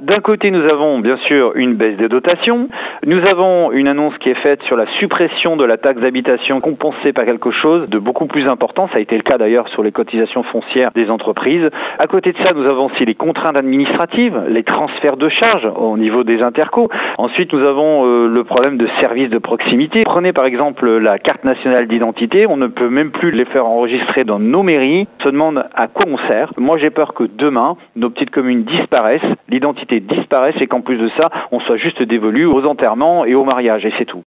D'un côté, nous avons bien sûr une baisse des dotations. Nous avons une annonce qui est faite sur la suppression de la taxe d'habitation compensée par quelque chose de beaucoup plus important. Ça a été le cas d'ailleurs sur les cotisations foncières des entreprises. À côté de ça, nous avons aussi les contraintes administratives, les transferts de charges au niveau des intercos. Ensuite, nous avons le problème de services de proximité. Prenez par exemple la carte nationale d'identité. On ne peut même plus les faire enregistrer dans nos mairies. On se demande à quoi on sert. Moi, j'ai peur que demain, nos petites communes disparaissent, l'identité disparaisse et qu'en plus de ça, on soit juste dévolu aux enterrements et aux mariages et c'est tout.